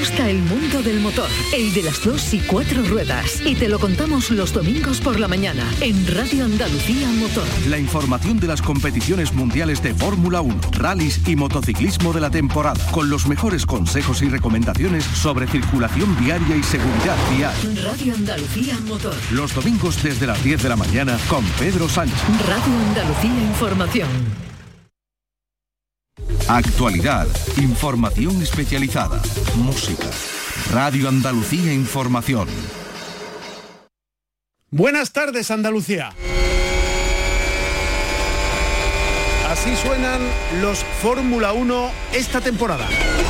gusta el mundo del motor, el de las 2 y 4 ruedas, y te lo contamos los domingos por la mañana en Radio Andalucía Motor. La información de las competiciones mundiales de Fórmula 1, rallies y motociclismo de la temporada, con los mejores consejos y recomendaciones sobre circulación viaria y seguridad vial. Radio Andalucía Motor. Los domingos desde las 10 de la mañana con Pedro Sánchez. Radio Andalucía Información. Actualidad, información especializada, música. Radio Andalucía Información. Buenas tardes, Andalucía. Así suenan los Fórmula 1 esta temporada.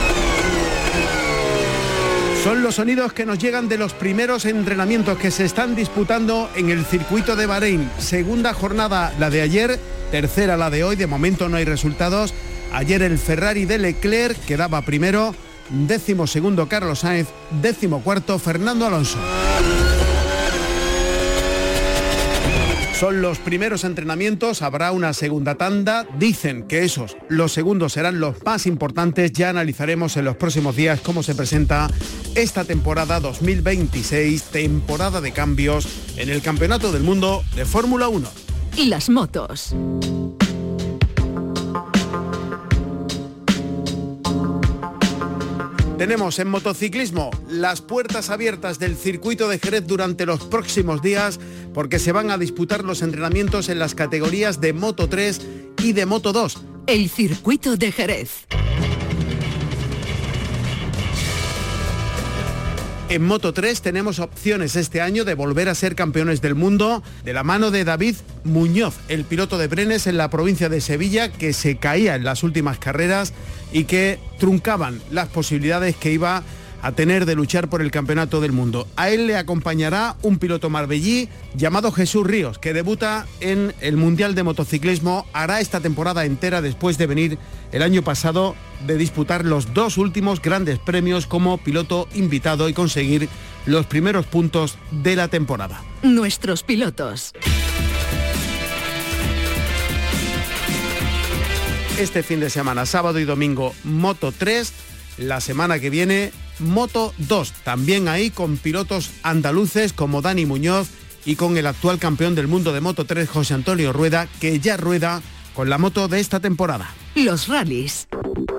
Son los sonidos que nos llegan de los primeros entrenamientos que se están disputando en el circuito de Bahrein. Segunda jornada la de ayer, tercera la de hoy. De momento no hay resultados. Ayer el Ferrari de Leclerc quedaba primero, 12º Carlos Sainz, 14º Fernando Alonso. Son los primeros entrenamientos, habrá una segunda tanda. Dicen que los segundos serán los más importantes. Ya analizaremos en los próximos días cómo se presenta esta temporada 2026, temporada de cambios en el Campeonato del Mundo de Fórmula 1. Y las motos. Tenemos en motociclismo las puertas abiertas del circuito de Jerez durante los próximos días porque se van a disputar los entrenamientos en las categorías de Moto 3 y de Moto 2. El circuito de Jerez. En Moto 3 tenemos opciones este año de volver a ser campeones del mundo de la mano de David Muñoz, el piloto de Brenes en la provincia de Sevilla, que se caía en las últimas carreras y que truncaban las posibilidades que iba a tener de luchar por el campeonato del mundo. A él le acompañará un piloto marbellí llamado Jesús Ríos, que debuta en el Mundial de Motociclismo. Hará esta temporada entera después de venir el año pasado de disputar los dos últimos grandes premios como piloto invitado y conseguir los primeros puntos de la temporada. Nuestros pilotos. Este fin de semana, sábado y domingo, Moto 3. La semana que viene, Moto 2. También ahí con pilotos andaluces como Dani Muñoz y con el actual campeón del mundo de Moto 3, José Antonio Rueda, que ya rueda con la moto de esta temporada. Los rallies.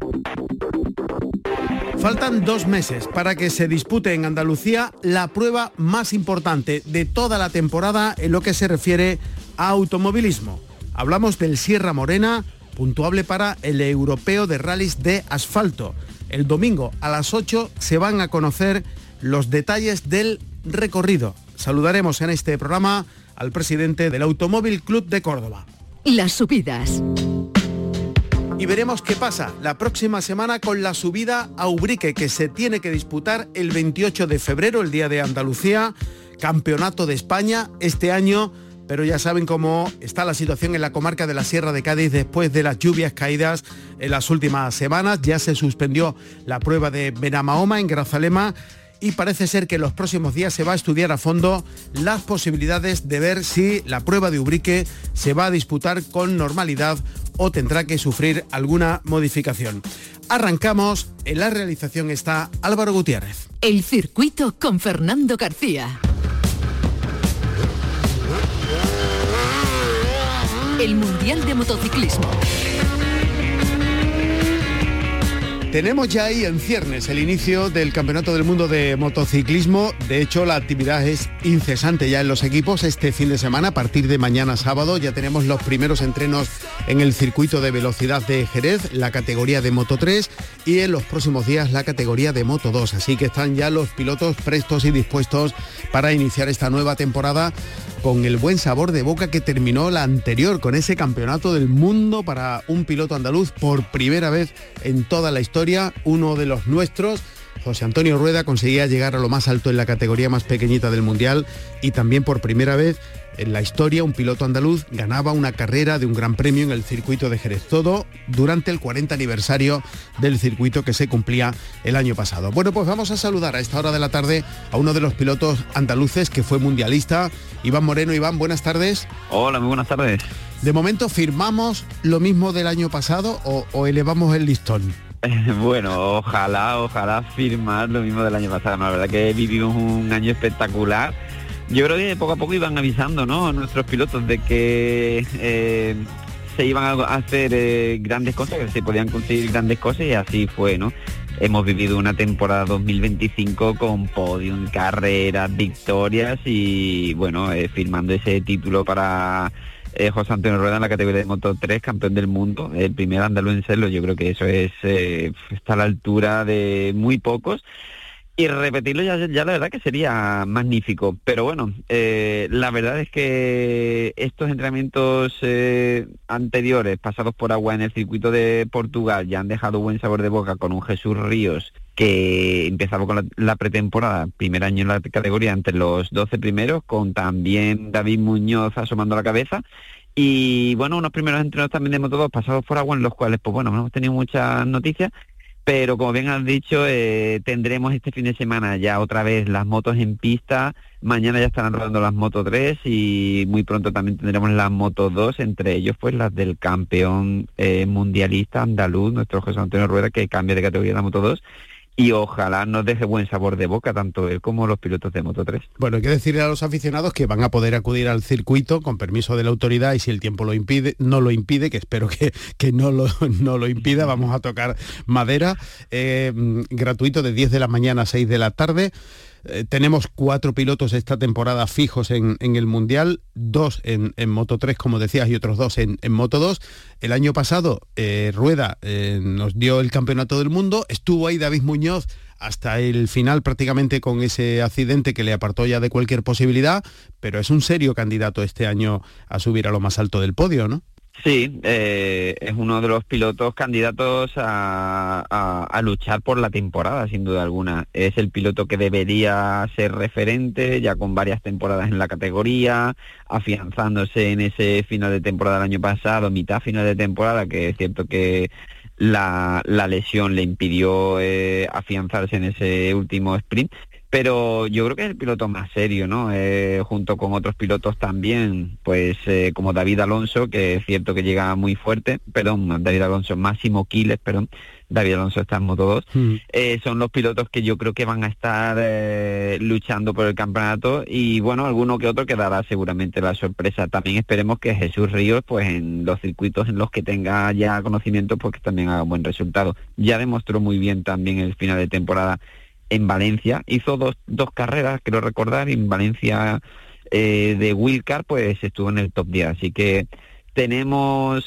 Faltan 2 meses para que se dispute en Andalucía la prueba más importante de toda la temporada en lo que se refiere a automovilismo. Hablamos del Sierra Morena, puntuable para el Europeo de Rallys de Asfalto. El domingo a las 8 se van a conocer los detalles del recorrido. Saludaremos en este programa al presidente del Automóvil Club de Córdoba. Las subidas. Y veremos qué pasa la próxima semana con la subida a Ubrique, que se tiene que disputar el 28 de febrero, el Día de Andalucía, Campeonato de España este año. Pero ya saben cómo está la situación en la comarca de la Sierra de Cádiz después de las lluvias caídas en las últimas semanas. Ya se suspendió la prueba de Benamahoma en Grazalema y parece ser que en los próximos días se va a estudiar a fondo las posibilidades de ver si la prueba de Ubrique se va a disputar con normalidad o tendrá que sufrir alguna modificación. Arrancamos, en la realización está Álvaro Gutiérrez. El circuito con Fernando García. El Mundial de Motociclismo. Tenemos ya ahí en ciernes el inicio del Campeonato del Mundo de Motociclismo. De hecho, la actividad es incesante ya en los equipos. Este fin de semana, a partir de mañana sábado, ya tenemos los primeros entrenos en el circuito de velocidad de Jerez, la categoría de Moto 3, y en los próximos días la categoría de Moto 2. Así que están ya los pilotos prestos y dispuestos para iniciar esta nueva temporada con el buen sabor de boca que terminó la anterior, con ese Campeonato del Mundo para un piloto andaluz por primera vez en toda la historia, uno de los nuestros. José Antonio Rueda conseguía llegar a lo más alto en la categoría más pequeñita del Mundial y también por primera vez en la historia un piloto andaluz ganaba una carrera de un gran premio en el circuito de Jerez. Todo durante el 40 aniversario del circuito que se cumplía el año pasado. Bueno, pues vamos a saludar a esta hora de la tarde a uno de los pilotos andaluces que fue mundialista, Iván Moreno. Iván, buenas tardes. Hola, muy buenas tardes. De momento, ¿firmamos lo mismo del año pasado o elevamos el listón? Bueno, ojalá firmar lo mismo del año pasado. La verdad que vivimos un año espectacular. Yo creo que poco a poco iban avisando, ¿no?, nuestros pilotos de que se iban a hacer grandes cosas, que se podían conseguir grandes cosas, y así fue, ¿no? Hemos vivido una temporada 2025 con podium, carreras, victorias y, bueno, firmando ese título para José Antonio Rueda en la categoría de Moto3, campeón del mundo, el primer andaluz en serlo. Yo creo que eso está a la altura de muy pocos. Y repetirlo ya la verdad que sería magnífico. Pero bueno, la verdad es que estos entrenamientos anteriores, pasados por agua en el circuito de Portugal, ya han dejado buen sabor de boca con un Jesús Ríos que empezaba con la pretemporada, primer año en la categoría, entre los 12 primeros, con también David Muñoz asomando la cabeza. Y bueno, unos primeros entrenos también de Moto2 pasados por agua, en los cuales, pues bueno, no hemos tenido muchas noticias. Pero como bien has dicho, tendremos este fin de semana ya otra vez las motos en pista. Mañana ya estarán rodando las Moto 3 y muy pronto también tendremos las Moto 2, entre ellos pues las del campeón mundialista andaluz, nuestro José Antonio Rueda, que cambia de categoría a la Moto 2. Y ojalá nos deje buen sabor de boca, tanto él como los pilotos de Moto 3. Bueno, hay que decirle a los aficionados que van a poder acudir al circuito con permiso de la autoridad, y si el tiempo no lo impide, que espero que no lo impida, vamos a tocar madera, gratuito de 10 de la mañana a 6 de la tarde. Tenemos 4 pilotos esta temporada fijos en el Mundial, 2 en Moto 3, como decías, y otros 2 en Moto 2. El año pasado Rueda nos dio el campeonato del mundo, estuvo ahí David Muñoz hasta el final prácticamente con ese accidente que le apartó ya de cualquier posibilidad, pero es un serio candidato este año a subir a lo más alto del podio, ¿no? Sí, es uno de los pilotos candidatos a luchar por la temporada, sin duda alguna. Es el piloto que debería ser referente, ya con varias temporadas en la categoría, afianzándose en ese final de temporada del año pasado, mitad final de temporada, que es cierto que la lesión le impidió afianzarse en ese último sprint. Pero yo creo que es el piloto más serio, ¿no? Junto con otros pilotos también, pues como David Alonso, que es cierto que llega muy fuerte, Máximo Quiles, David Alonso está en Moto 2, son los pilotos que yo creo que van a estar luchando por el campeonato, y bueno, alguno que otro quedará seguramente la sorpresa. También esperemos que Jesús Ríos, pues en los circuitos en los que tenga ya conocimiento, pues que también haga un buen resultado. Ya demostró muy bien también el final de temporada en Valencia, hizo dos carreras, creo recordar, y en Valencia de Wildcard pues estuvo en el top 10, así que tenemos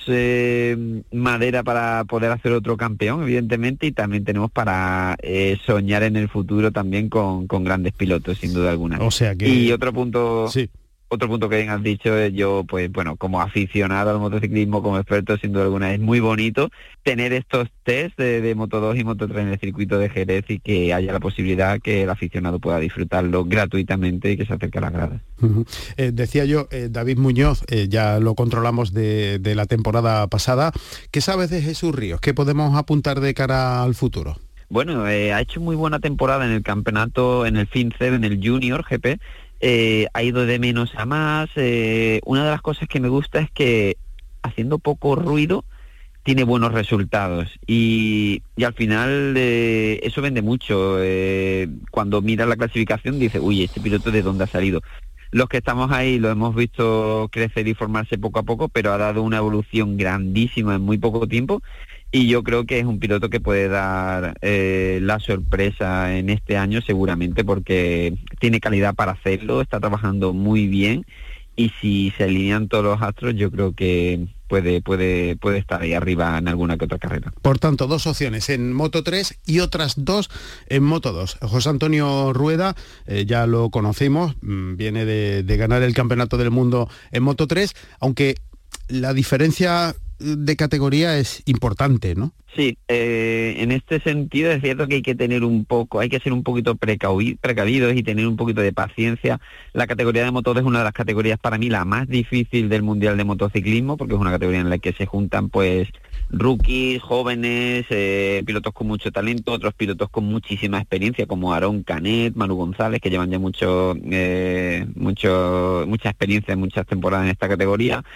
madera para poder hacer otro campeón, evidentemente, y también tenemos para soñar en el futuro también con grandes pilotos, sin duda alguna. O sea que... Y otro punto... Sí. Otro punto que bien has dicho es, yo, pues bueno, como aficionado al motociclismo, como experto, sin duda alguna, es muy bonito tener estos test de Moto 2 y Moto 3 en el circuito de Jerez, y que haya la posibilidad que el aficionado pueda disfrutarlo gratuitamente y que se acerque a las gradas. Decía yo, David Muñoz, ya lo controlamos de la temporada pasada. ¿Qué sabes de Jesús Ríos? ¿Qué podemos apuntar de cara al futuro? Bueno, ha hecho muy buena temporada en el campeonato, en el FinCEB, en el Junior GP. Ha ido de menos a más. Una de las cosas que me gusta es que, haciendo poco ruido, tiene buenos resultados, y al final eso vende mucho. Cuando miras la clasificación dices, uy, este piloto ¿de dónde ha salido? Los que estamos ahí lo hemos visto crecer y formarse poco a poco, pero ha dado una evolución grandísima en muy poco tiempo, y yo creo que es un piloto que puede dar la sorpresa en este año seguramente, porque tiene calidad para hacerlo, está trabajando muy bien, y si se alinean todos los astros, yo creo que puede estar ahí arriba en alguna que otra carrera. Por tanto, 2 opciones en Moto 3 y otras 2 en Moto 2. José Antonio Rueda, ya lo conocimos, viene de ganar el campeonato del mundo en Moto 3, aunque la diferencia de categoría es importante, ¿no? Sí, en este sentido es cierto que hay que ser un poquito precavidos y tener un poquito de paciencia. La categoría de Moto 2 es una de las categorías para mí la más difícil del Mundial de Motociclismo, porque es una categoría en la que se juntan pues rookies, jóvenes, pilotos con mucho talento, otros pilotos con muchísima experiencia, como Aarón Canet, Manu González, que llevan ya mucha experiencia en muchas temporadas en esta categoría.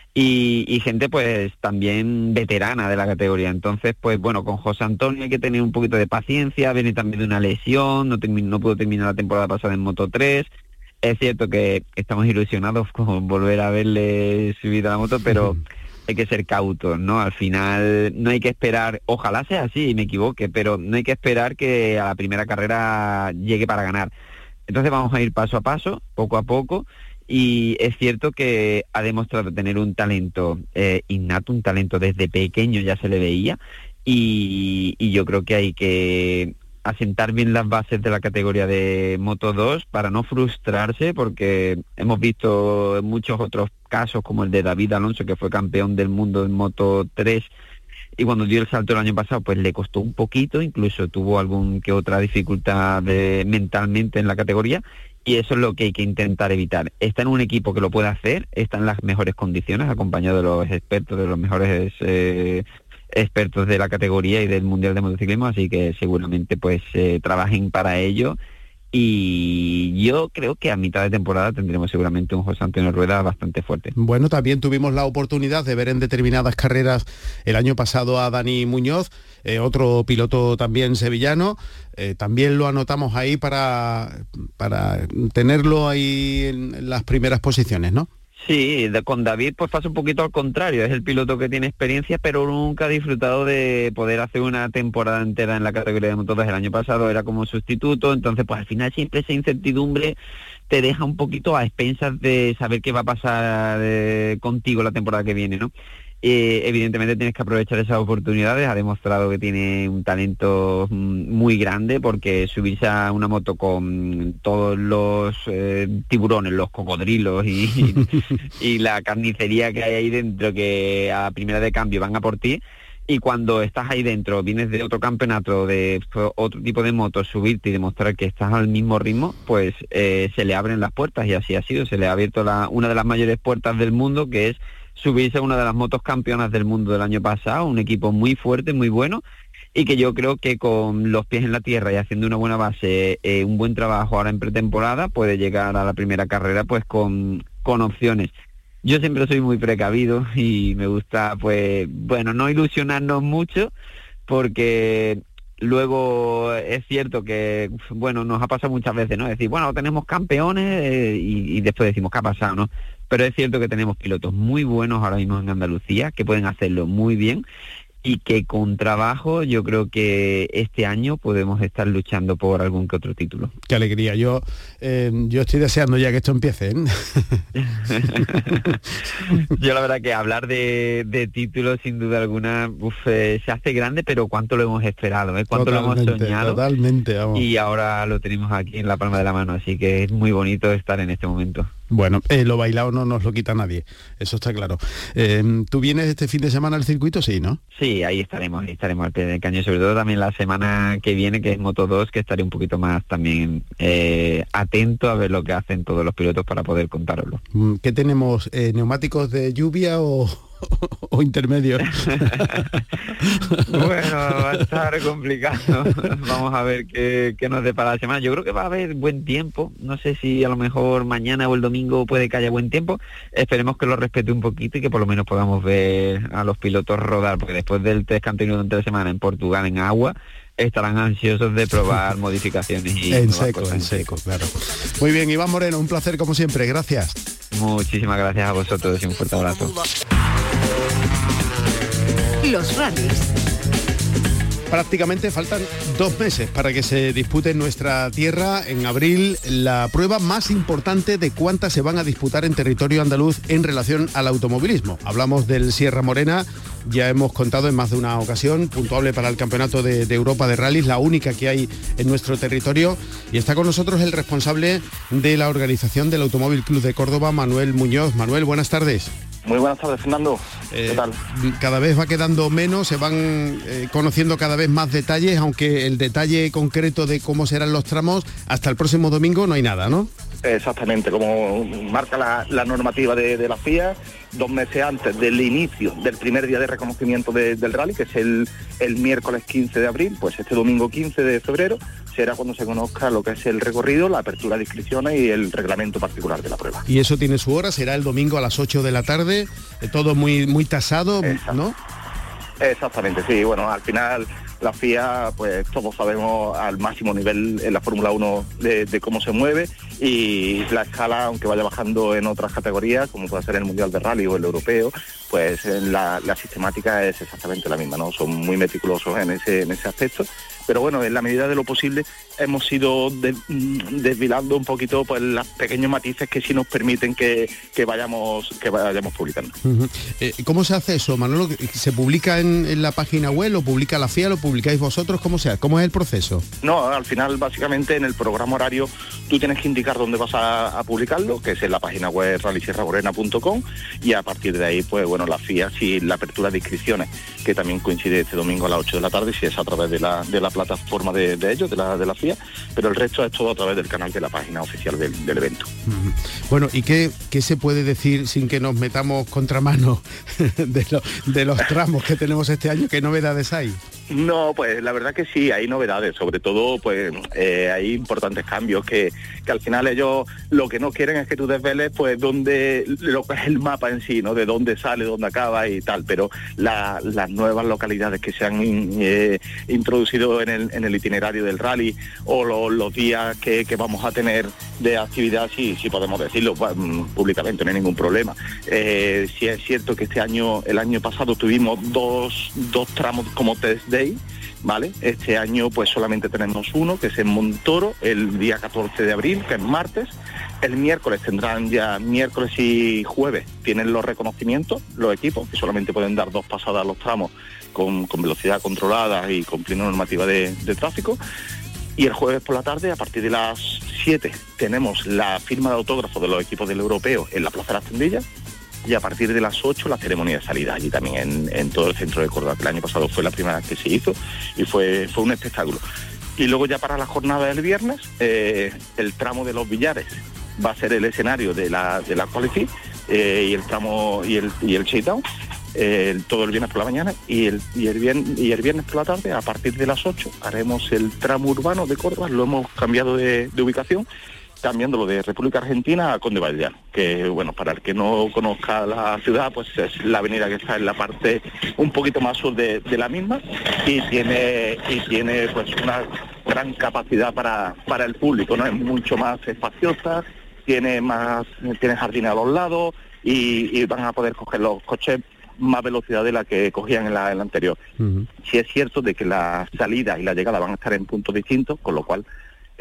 y gente pues también veterana de la categoría. Entonces, pues bueno, con José Antonio hay que tener un poquito de paciencia, viene también de una lesión, no pudo terminar la temporada pasada en Moto 3. Es cierto que estamos ilusionados con volver a verle subido a la moto, pero hay que ser cautos, ¿no? Al final no hay que esperar, ojalá sea así y me equivoque, pero no hay que esperar que a la primera carrera llegue para ganar. Entonces vamos a ir paso a paso, poco a poco, y es cierto que ha demostrado tener un talento innato, un talento desde pequeño ya se le veía, y yo creo que hay que asentar bien las bases de la categoría de Moto 2 para no frustrarse, porque hemos visto muchos otros casos como el de David Alonso, que fue campeón del mundo en Moto 3, y cuando dio el salto el año pasado pues le costó un poquito, incluso tuvo algún que otra dificultad mentalmente en la categoría, y eso es lo que hay que intentar evitar. Está en un equipo que lo puede hacer, está en las mejores condiciones, acompañado de los expertos, de los mejores expertos de la categoría y del Mundial de Motociclismo, así que seguramente pues trabajen para ello, y yo creo que a mitad de temporada tendremos seguramente un José Antonio Rueda bastante fuerte. Bueno, también tuvimos la oportunidad de ver en determinadas carreras el año pasado a Dani Muñoz, otro piloto también sevillano, también lo anotamos ahí para tenerlo ahí en las primeras posiciones, ¿no? Sí, con David pues pasa un poquito al contrario, es el piloto que tiene experiencia, pero nunca ha disfrutado de poder hacer una temporada entera en la categoría de Moto 2. El año pasado era como sustituto, entonces pues al final siempre esa incertidumbre te deja un poquito a expensas de saber qué va a pasar contigo la temporada que viene, ¿no? Evidentemente tienes que aprovechar esas oportunidades, ha demostrado que tiene un talento muy grande, porque subirse a una moto con todos los tiburones, los cocodrilos y la carnicería que hay ahí dentro, que a primera de cambio van a por ti, y cuando estás ahí dentro, vienes de otro campeonato, de otro tipo de motos, subirte y demostrar que estás al mismo ritmo, pues se le abren las puertas, y así ha sido, se le ha abierto una de las mayores puertas del mundo, que es subirse a una de las motos campeonas del mundo del año pasado, un equipo muy fuerte, muy bueno, y que yo creo que con los pies en la tierra y haciendo una buena base, un buen trabajo ahora en pretemporada, puede llegar a la primera carrera pues con opciones. Yo siempre soy muy precavido y me gusta, pues, bueno, no ilusionarnos mucho, porque luego es cierto que, bueno, nos ha pasado muchas veces, ¿no? Decir, bueno, tenemos campeones y después decimos, ¿qué ha pasado, no? Pero es cierto que tenemos pilotos muy buenos ahora mismo en Andalucía, que pueden hacerlo muy bien, y que con trabajo yo creo que este año podemos estar luchando por algún que otro título. Qué alegría, yo estoy deseando ya que esto empiece, ¿eh? Yo la verdad que hablar de títulos sin duda alguna se hace grande, pero cuánto lo hemos esperado, cuánto Totalmente, lo hemos soñado. Totalmente, vamos. Y ahora lo tenemos aquí en la palma de la mano, así que es muy bonito estar en este momento. Bueno, lo bailado no nos lo quita nadie, eso está claro. ¿Tú vienes este fin de semana al circuito? Sí, ¿no? Sí, ahí estaremos al pie del cañón, sobre todo también la semana que viene, que es Moto 2, que estaré un poquito más también atento a ver lo que hacen todos los pilotos para poder contároslo. ¿Qué tenemos? ¿Neumáticos de lluvia o intermedios? Bueno, va a estar complicado. Vamos a ver qué nos depara la semana. Yo creo que va a haber buen tiempo. No sé si a lo mejor mañana o el domingo puede que haya buen tiempo. Esperemos que lo respete un poquito y que por lo menos podamos ver a los pilotos rodar, porque después del test que han tenido durante la semana en Portugal en agua, estarán ansiosos de probar modificaciones y en seco, claro. Muy bien, Iván Moreno, un placer como siempre, gracias. Muchísimas gracias a vosotros y un fuerte abrazo. Los rallies. Prácticamente faltan 2 meses para que se dispute en nuestra tierra, en abril, la prueba más importante de cuántas se van a disputar en territorio andaluz en relación al automovilismo. Hablamos del Sierra Morena, ya hemos contado en más de una ocasión, puntuable para el Campeonato de Europa de Rallys, la única que hay en nuestro territorio, y está con nosotros el responsable de la organización del Automóvil Club de Córdoba, Manuel Muñoz. Manuel, buenas tardes. Muy buenas tardes, Fernando. ¿Qué tal? Cada vez va quedando menos, se van conociendo cada vez más detalles, aunque el detalle concreto de cómo serán los tramos hasta el próximo domingo no hay nada, ¿no? Exactamente, como marca la normativa de la FIA, 2 meses antes del inicio del primer día de reconocimiento del rally, que es el miércoles 15 de abril, pues este domingo 15 de febrero será cuando se conozca lo que es el recorrido, la apertura de inscripciones y el reglamento particular de la prueba. Y eso tiene su hora, será el domingo a las 8 de la tarde, todo muy tasado, ¿no? Exactamente, sí, bueno, al final la FIA, pues todos sabemos al máximo nivel en la Fórmula 1 de cómo se mueve, y la escala, aunque vaya bajando en otras categorías, como puede ser el Mundial de Rally o el Europeo, pues la sistemática es exactamente la misma, ¿no? Son muy meticulosos en ese aspecto, pero bueno, en la medida de lo posible hemos ido desvilando un poquito pues los pequeños matices que sí nos permiten que vayamos publicando. Uh-huh. ¿Cómo se hace eso, Manolo? ¿Se publica en la página web, lo publica la FIA, lo publicáis vosotros? ¿Cómo es el proceso? No, al final básicamente en el programa horario tú tienes que indicar dónde vas a publicarlo, que es en la página web rallysierramorena.com, y a partir de ahí, pues bueno, la FIA, si la apertura de inscripciones, que también coincide este domingo a las 8 de la tarde, si es a través de la plataforma de ellos, de la FIA, pero el resto es todo a través del canal de la página oficial del evento. Uh-huh. Bueno, ¿y qué se puede decir sin que nos metamos contramano de los tramos que tenemos este año? ¿Qué novedades hay? No, pues la verdad que sí, hay novedades, sobre todo pues hay importantes cambios que al final ellos lo que no quieren es que tú desveles pues dónde, lo que es el mapa en sí, ¿no? De dónde sale, dónde acaba y tal, pero las nuevas localidades que se han introducido en el itinerario del rally, o los días que vamos a tener de actividad, sí podemos decirlo públicamente, no hay ningún problema. Sí es cierto que el año pasado tuvimos dos tramos como test day, ¿vale? Este año pues solamente tenemos uno, que es en Montoro, el día 14 de abril, que es martes. El miércoles tendrán ya, miércoles y jueves, tienen los reconocimientos, los equipos, que solamente pueden dar 2 pasadas a los tramos con velocidad controlada y con plena normativa de tráfico. Y el jueves por la tarde, a partir de las 7, tenemos la firma de autógrafo de los equipos del europeo en la Plaza de las Tendillas, y a partir de las 8 la ceremonia de salida allí también en todo el centro de Córdoba, que el año pasado fue la primera que se hizo y fue un espectáculo. Y luego ya para la jornada del viernes, el tramo de los Villares va a ser el escenario de la qualify, y el tramo y el shakedown, todo el viernes por la mañana, y el viernes por la tarde, a partir de las 8, haremos el tramo urbano de Córdoba. Lo hemos cambiado de ubicación, cambiándolo de República Argentina a Conde Valdeano, que bueno, para el que no conozca la ciudad, pues es la avenida que está en la parte un poquito más sur de la misma, y tiene pues una gran capacidad para el público, ¿no? Es mucho más espaciosa, tiene jardines a los lados, y van a poder coger los coches más velocidad de la que cogían en la anterior. Uh-huh. Sí es cierto de que la salida y la llegada van a estar en puntos distintos, con lo cual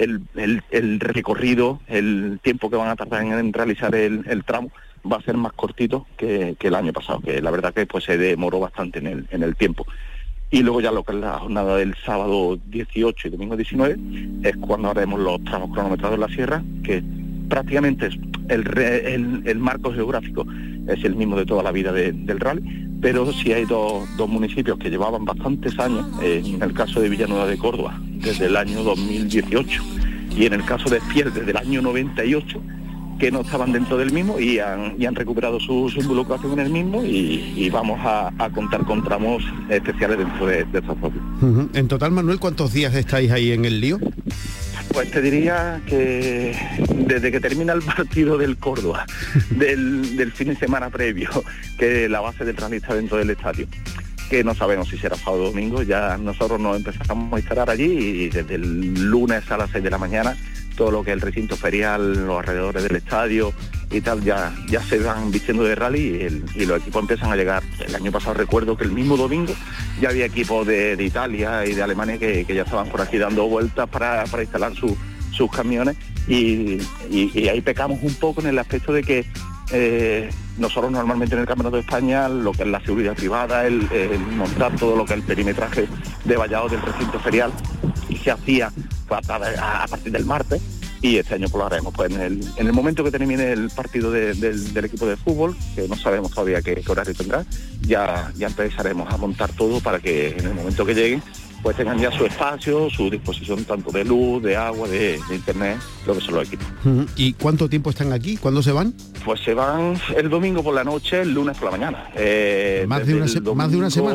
el recorrido, el tiempo que van a tardar en realizar el tramo va a ser más cortito que el año pasado, que la verdad que pues se demoró bastante en el tiempo. Y luego ya lo que es la jornada del sábado 18 y domingo 19 es cuando haremos los tramos cronometrados en la sierra, que prácticamente es el marco geográfico es el mismo de toda la vida del rally, pero sí hay dos municipios que llevaban bastantes años, en el caso de Villanueva de Córdoba desde el año 2018, y en el caso de Espiel desde el año 98, que no estaban dentro del mismo y han recuperado su involucración en el mismo, y vamos a contar con tramos especiales dentro de esta zona. Uh-huh. En total, Manuel, ¿cuántos días estáis ahí en el lío? Pues te diría que desde que termina el partido del Córdoba, del fin de semana previo, que la base del rally está dentro del estadio, que no sabemos si será sábado o domingo, ya nosotros nos empezamos a instalar allí, y desde el lunes a las 6 de la mañana todo lo que es el recinto ferial, los alrededores del estadio y tal, ya se van vistiendo de rally, y los equipos empiezan a llegar. El año pasado recuerdo que el mismo domingo ya había equipos de Italia y de Alemania que ya estaban por aquí dando vueltas para instalar sus camiones, y ahí pecamos un poco en el aspecto de que nosotros normalmente en el Campeonato de España lo que es la seguridad privada, el montar todo lo que es el perimetraje de vallado del recinto ferial, y se hacía a partir del martes, y este año pues lo haremos pues en el momento que termine el partido del equipo de fútbol, que no sabemos todavía qué horario tendrá, ya empezaremos a montar todo para que en el momento que llegue pues tengan ya su espacio, su disposición tanto de luz, de agua, de internet, lo que son los equipos. ¿Y cuánto tiempo están aquí? ¿Cuándo se van? Pues se van el domingo por la noche, el lunes por la mañana. ¿Más de una semana? Más de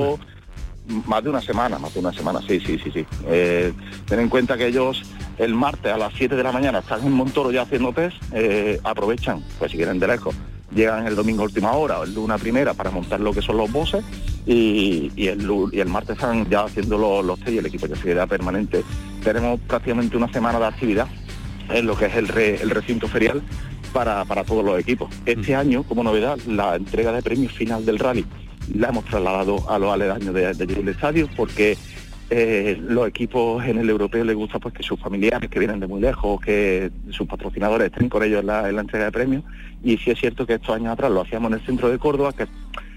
una semana, sí. Ten en cuenta que ellos el martes a las 7 de la mañana están en Montoro ya haciendo test, aprovechan, pues si quieren de lejos, llegan el domingo a última hora o el lunes a primera para montar lo que son los buses y el martes están ya haciendo los test y el equipo ya se queda permanente. Tenemos prácticamente una semana de actividad en lo que es el recinto ferial para todos los equipos. Este año, como novedad, la entrega de premios final del rally la hemos trasladado a los aledaños de allí del estadio porque los equipos en el europeo les gusta pues que sus familiares que vienen de muy lejos, que sus patrocinadores estén con ellos en la entrega de premios, y sí es cierto que estos años atrás lo hacíamos en el centro de Córdoba, que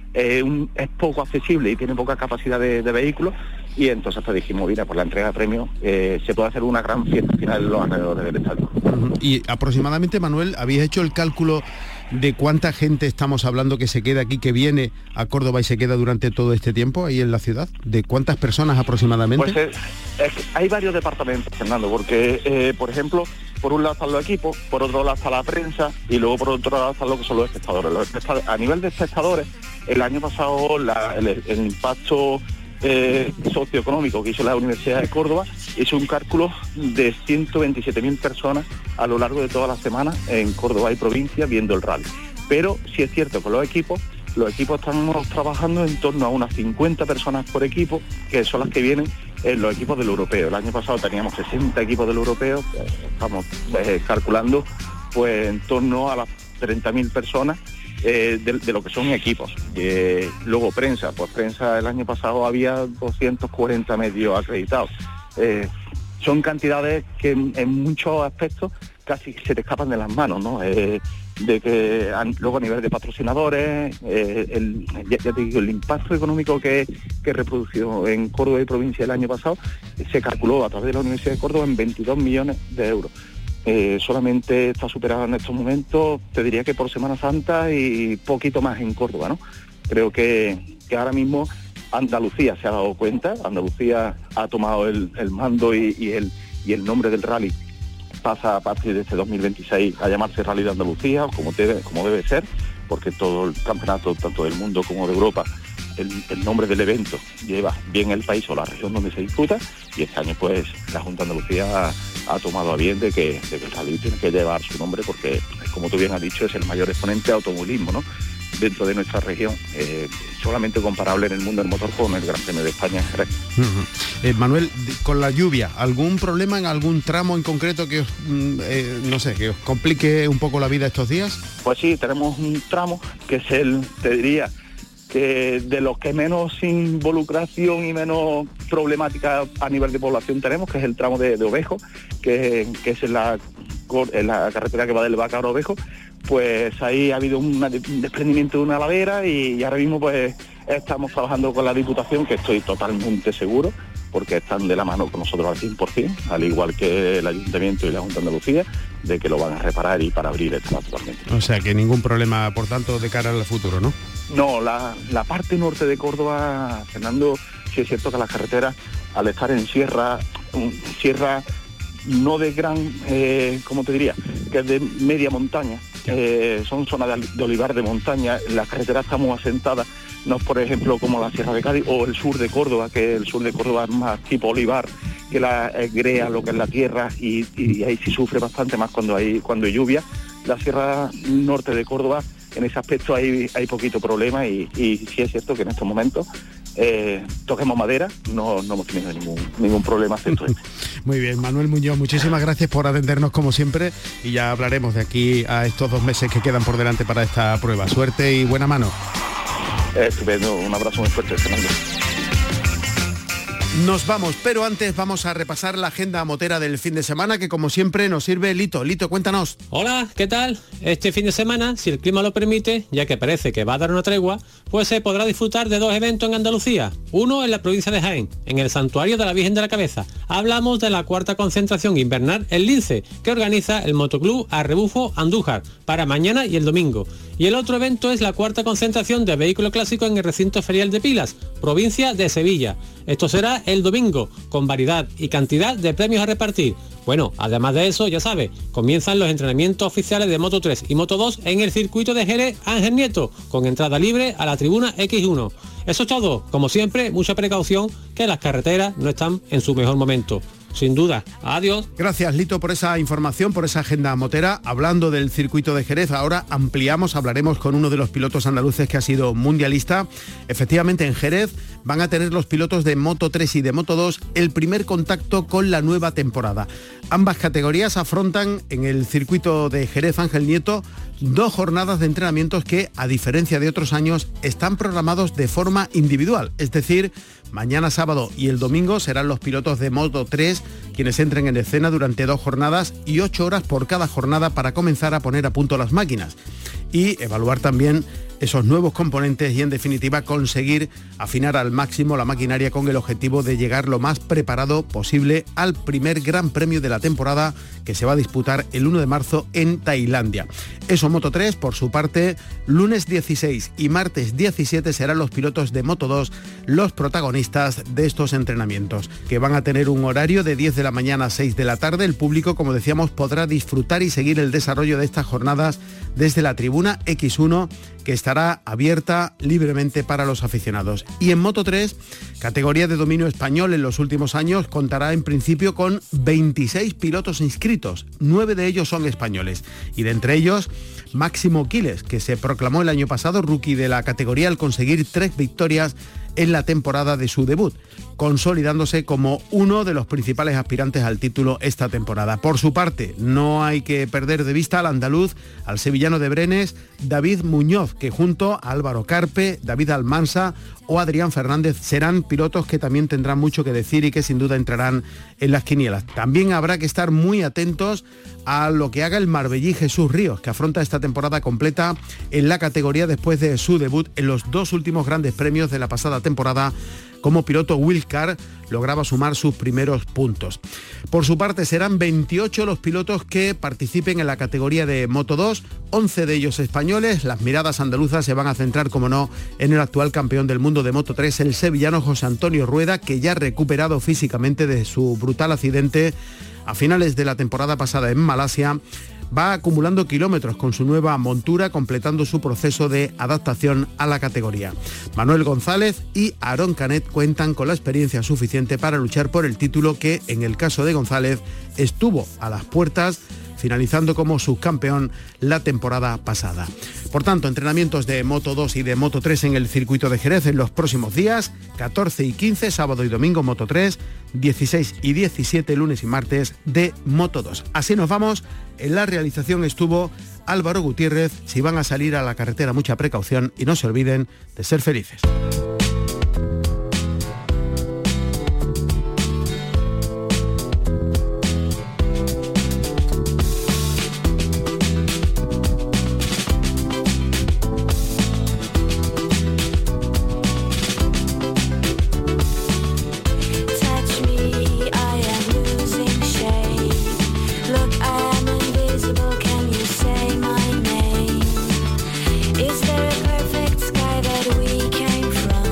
es poco accesible y tiene poca capacidad de vehículos, y entonces pues dijimos, mira, por la entrega de premios se puede hacer una gran fiesta final en los alrededores del estadio. Y aproximadamente, Manuel, ¿habéis hecho el cálculo de cuánta gente estamos hablando que se queda aquí, que viene a Córdoba y se queda durante todo este tiempo ahí en la ciudad? ¿De cuántas personas aproximadamente? Pues hay varios departamentos, Fernando, porque, por ejemplo, por un lado están los equipos, por otro lado está la prensa y luego por otro lado están lo que son los espectadores. A nivel de espectadores, el año pasado el impacto socioeconómico que hizo la Universidad de Córdoba hizo un cálculo de 127.000 personas a lo largo de toda la semana en Córdoba y provincia viendo el rally. Pero sí es cierto que los equipos estamos trabajando en torno a unas 50 personas por equipo, que son las que vienen en los equipos del europeo. El año pasado teníamos 60 equipos del europeo, estamos calculando pues en torno a las 30.000 personas de lo que son equipos. Luego prensa el año pasado había 240 medios acreditados. Son cantidades que en muchos aspectos casi se te escapan de las manos, ¿no? Luego a nivel de patrocinadores, ya te digo, el impacto económico que reprodució en Córdoba y provincia el año pasado se calculó a través de la Universidad de Córdoba en 22 millones de euros. Solamente está superado en estos momentos, te diría que por Semana Santa y poquito más en Córdoba, ¿no? Creo que ahora mismo Andalucía se ha dado cuenta, Andalucía ha tomado el mando y el nombre del rally pasa a partir de este 2026 a llamarse Rally de Andalucía, como debe ser, porque todo el campeonato, tanto del mundo como de Europa, el nombre del evento lleva bien el país o la región donde se disputa, y este año pues la Junta de Andalucía ha tomado a bien de que el rally tiene que llevar su nombre porque, como tú bien has dicho, es el mayor exponente de automovilismo, ¿no?, dentro de nuestra región, solamente comparable en el mundo del motor con el Gran Premio de España en Jerez. Manuel, con la lluvia, ¿algún problema en algún tramo en concreto que os, que os complique un poco la vida estos días? Pues sí, tenemos un tramo que es te diría, que de los que menos involucración y menos problemática a nivel de población tenemos, que es el tramo de Ovejo, que es en la carretera que va del Bácar a Ovejo. Pues ahí ha habido un desprendimiento de una ladera y ahora mismo pues estamos trabajando con la Diputación, que estoy totalmente seguro, porque están de la mano con nosotros al 100%, al igual que el Ayuntamiento y la Junta de Andalucía, de que lo van a reparar y para abrir esto totalmente. O sea que ningún problema, por tanto, de cara al futuro, ¿no? No, la parte norte de Córdoba, Fernando, sí es cierto que las carreteras, al estar en sierra no de gran, ¿cómo te diría?, que es de media montaña, son zonas de olivar de montaña, las carreteras estamos asentadas, no es por ejemplo como la Sierra de Cádiz o el sur de Córdoba, que el sur de Córdoba es más tipo olivar, que la grea, lo que es la tierra, y ahí sí sufre bastante más cuando hay lluvia. La Sierra Norte de Córdoba, en ese aspecto hay poquito problema y sí es cierto que en estos momentos toquemos madera, no hemos tenido ningún problema excepto este. Muy bien, Manuel Muñoz, muchísimas gracias por atendernos como siempre y ya hablaremos de aquí a estos 2 meses que quedan por delante para esta prueba. Suerte y buena mano. Estupendo, un abrazo muy fuerte, Fernando. Nos vamos, pero antes vamos a repasar la agenda motera del fin de semana, que como siempre nos sirve Lito. Lito, cuéntanos. Hola, ¿qué tal? Este fin de semana, si el clima lo permite, ya que parece que va a dar una tregua, pues se podrá disfrutar de 2 eventos en Andalucía. Uno en la provincia de Jaén, en el Santuario de la Virgen de la Cabeza. Hablamos de la 4ª concentración invernal El Lince, que organiza el Motoclub Arrebufo Andújar, para mañana y el domingo. Y el otro evento es la cuarta concentración de vehículos clásicos en el recinto ferial de Pilas, provincia de Sevilla. Esto será el domingo, con variedad y cantidad de premios a repartir. Bueno, además de eso, ya sabe, comienzan los entrenamientos oficiales de Moto 3 y Moto 2 en el circuito de Jerez Ángel Nieto, con entrada libre a la tribuna X1. Eso es todo. Como siempre, mucha precaución, que las carreteras no están en su mejor momento. Sin duda. Adiós. Gracias, Lito, por esa información, por esa agenda motera. Hablando del circuito de Jerez, ahora hablaremos con uno de los pilotos andaluces que ha sido mundialista. Efectivamente, en Jerez van a tener los pilotos de Moto 3 y de Moto 2 el primer contacto con la nueva temporada. Ambas categorías afrontan en el circuito de Jerez Ángel Nieto 2 jornadas de entrenamientos que, a diferencia de otros años, están programados de forma individual. Es decir, mañana sábado y el domingo serán los pilotos de Moto 3 quienes entren en escena durante 2 jornadas y 8 horas por cada jornada para comenzar a poner a punto las máquinas y evaluar también esos nuevos componentes y, en definitiva, conseguir afinar al máximo la maquinaria con el objetivo de llegar lo más preparado posible al primer Gran Premio de la temporada, que se va a disputar el 1 de marzo en Tailandia. Eso, Moto 3, por su parte, lunes 16 y martes 17 serán los pilotos de Moto 2 los protagonistas de estos entrenamientos, que van a tener un horario de 10 de la mañana a 6 de la tarde. El público, como decíamos, podrá disfrutar y seguir el desarrollo de estas jornadas desde la tribuna X1, que estará abierta libremente para los aficionados. Y en Moto 3, categoría de dominio español en los últimos años, contará en principio con 26 pilotos inscritos, 9 de ellos son españoles, y de entre ellos Máximo Quiles, que se proclamó el año pasado rookie de la categoría al conseguir 3 victorias en la temporada de su debut, consolidándose como uno de los principales aspirantes al título esta temporada. Por su parte, no hay que perder de vista al andaluz, al sevillano de Brenes, David Muñoz, que junto a Álvaro Carpe, David Almansa o Adrián Fernández serán pilotos que también tendrán mucho que decir y que sin duda entrarán en las quinielas. También habrá que estar muy atentos a lo que haga el marbellí Jesús Ríos, que afronta esta temporada completa en la categoría después de su debut en los 2 últimos grandes premios de la pasada temporada. Como piloto wildcard lograba sumar sus primeros puntos. Por su parte, serán 28 los pilotos que participen en la categoría de Moto 2, 11 de ellos españoles. Las miradas andaluzas se van a centrar, como no, en el actual campeón del mundo de Moto 3, el sevillano José Antonio Rueda, que ya ha recuperado físicamente de su brutal accidente a finales de la temporada pasada en Malasia. Va acumulando kilómetros con su nueva montura, completando su proceso de adaptación a la categoría. Manuel González y Aarón Canet cuentan con la experiencia suficiente para luchar por el título que, en el caso de González, estuvo a las puertas, finalizando como subcampeón la temporada pasada. Por tanto, entrenamientos de Moto 2 y de Moto 3 en el circuito de Jerez en los próximos días, 14 y 15, sábado y domingo Moto 3, 16 y 17, lunes y martes de Moto 2. Así nos vamos. En la realización estuvo Álvaro Gutiérrez. Si van a salir a la carretera, mucha precaución y no se olviden de ser felices. Is there a perfect sky that we came from?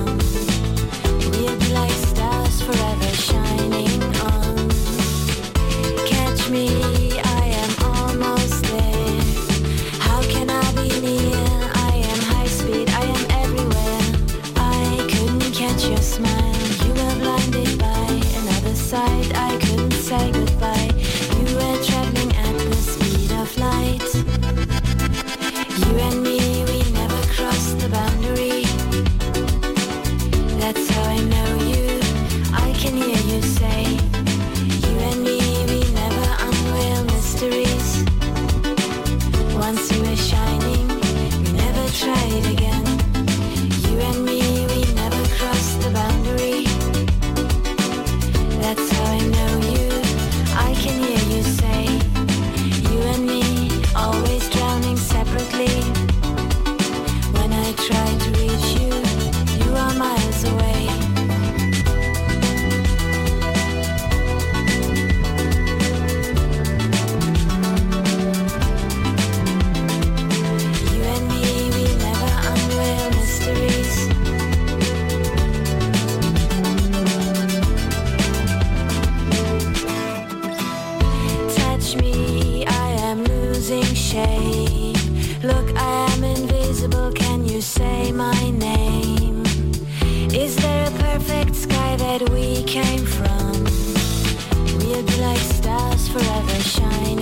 shape. Look, I am invisible, can you say my name? Is there a perfect sky that we came from? We'll be like stars forever shining.